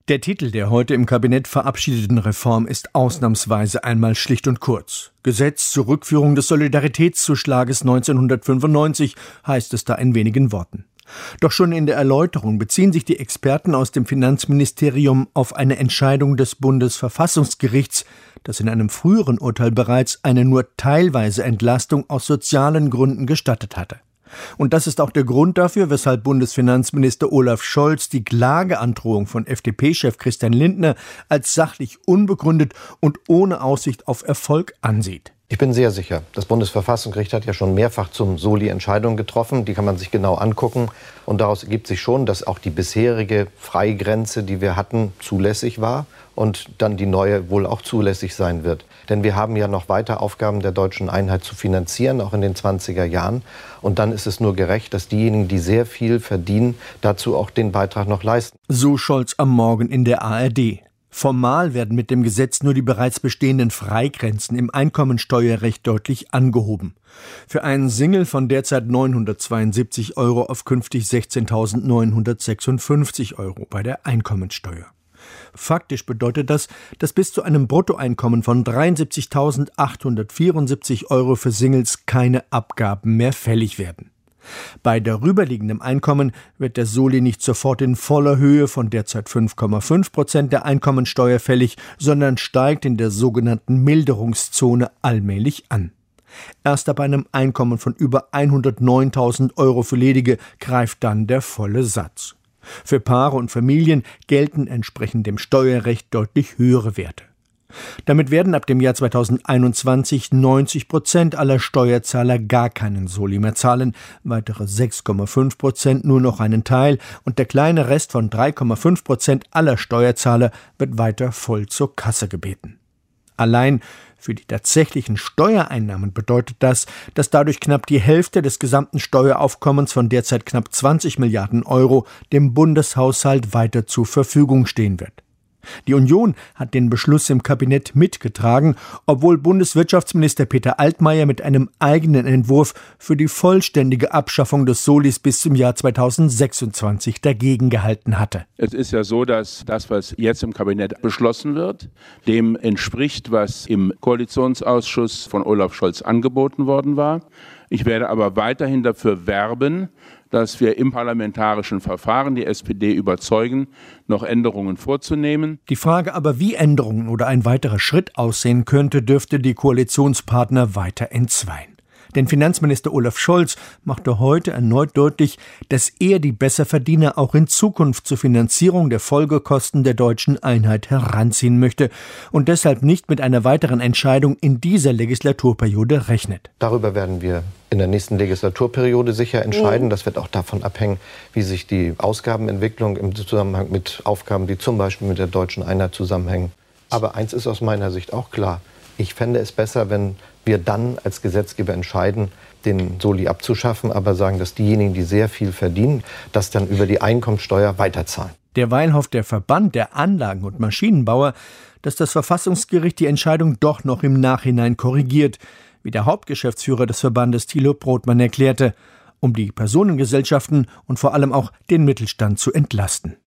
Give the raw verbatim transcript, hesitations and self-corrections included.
Der Titel der heute im Kabinett verabschiedeten Reform ist ausnahmsweise einmal schlicht und kurz. Gesetz zur Rückführung des Solidaritätszuschlages neunzehnhundertfünfundneunzig heißt es da in wenigen Worten. Doch schon in der Erläuterung beziehen sich die Experten aus dem Finanzministerium auf eine Entscheidung des Bundesverfassungsgerichts, das in einem früheren Urteil bereits eine nur teilweise Entlastung aus sozialen Gründen gestattet hatte. Und das ist auch der Grund dafür, weshalb Bundesfinanzminister Olaf Scholz die Klageandrohung von F D P-Chef Christian Lindner als sachlich unbegründet und ohne Aussicht auf Erfolg ansieht. Ich bin sehr sicher, das Bundesverfassungsgericht hat ja schon mehrfach zum Soli Entscheidungen getroffen. Die kann man sich genau angucken. Und daraus ergibt sich schon, dass auch die bisherige Freigrenze, die wir hatten, zulässig war und dann die neue wohl auch zulässig sein wird. Denn wir haben ja noch weiter Aufgaben der deutschen Einheit zu finanzieren, auch in den zwanziger Jahren. Und dann ist es nur gerecht, dass diejenigen, die sehr viel verdienen, dazu auch den Beitrag noch leisten. So Scholz am Morgen in der A R D. Formal werden mit dem Gesetz nur die bereits bestehenden Freigrenzen im Einkommensteuerrecht deutlich angehoben. Für einen Single von derzeit neunhundertzweiundsiebzig Euro auf künftig sechzehntausendneunhundertsechsundfünfzig Euro bei der Einkommensteuer. Faktisch bedeutet das, dass bis zu einem Bruttoeinkommen von dreiundsiebzigtausendachthundertvierundsiebzig Euro für Singles keine Abgaben mehr fällig werden. Bei darüberliegendem Einkommen wird der Soli nicht sofort in voller Höhe von derzeit fünf Komma fünf Prozent der Einkommensteuer fällig, sondern steigt in der sogenannten Milderungszone allmählich an. Erst ab einem Einkommen von über hundertneuntausend Euro für Ledige greift dann der volle Satz. Für Paare und Familien gelten entsprechend dem Steuerrecht deutlich höhere Werte. Damit werden ab dem Jahr zweitausendeinundzwanzig neunzig Prozent aller Steuerzahler gar keinen Soli mehr zahlen, weitere sechs Komma fünf Prozent nur noch einen Teil und der kleine Rest von drei Komma fünf Prozent aller Steuerzahler wird weiter voll zur Kasse gebeten. Allein für die tatsächlichen Steuereinnahmen bedeutet das, dass dadurch knapp die Hälfte des gesamten Steueraufkommens von derzeit knapp zwanzig Milliarden Euro dem Bundeshaushalt weiter zur Verfügung stehen wird. Die Union hat den Beschluss im Kabinett mitgetragen, obwohl Bundeswirtschaftsminister Peter Altmaier mit einem eigenen Entwurf für die vollständige Abschaffung des Solis bis zum Jahr zweitausendsechsundzwanzig dagegen gehalten hatte. Es ist ja so, dass das, was jetzt im Kabinett beschlossen wird, dem entspricht, was im Koalitionsausschuss von Olaf Scholz angeboten worden war. Ich werde aber weiterhin dafür werben, dass wir im parlamentarischen Verfahren die S P D überzeugen, noch Änderungen vorzunehmen. Die Frage aber, wie Änderungen oder ein weiterer Schritt aussehen könnte, dürfte die Koalitionspartner weiter entzweien. Denn Finanzminister Olaf Scholz machte heute erneut deutlich, dass er die Besserverdiener auch in Zukunft zur Finanzierung der Folgekosten der deutschen Einheit heranziehen möchte und deshalb nicht mit einer weiteren Entscheidung in dieser Legislaturperiode rechnet. Darüber werden wir in der nächsten Legislaturperiode sicher entscheiden. Das wird auch davon abhängen, wie sich die Ausgabenentwicklung im Zusammenhang mit Aufgaben, die zum Beispiel mit der deutschen Einheit zusammenhängen. Aber eins ist aus meiner Sicht auch klar. Ich fände es besser, wenn wir dann als Gesetzgeber entscheiden, den Soli abzuschaffen, aber sagen, dass diejenigen, die sehr viel verdienen, das dann über die Einkommensteuer weiterzahlen. Derweil hofft der Verband der Anlagen- und Maschinenbauer, dass das Verfassungsgericht die Entscheidung doch noch im Nachhinein korrigiert, wie der Hauptgeschäftsführer des Verbandes Thilo Brodmann erklärte, um die Personengesellschaften und vor allem auch den Mittelstand zu entlasten.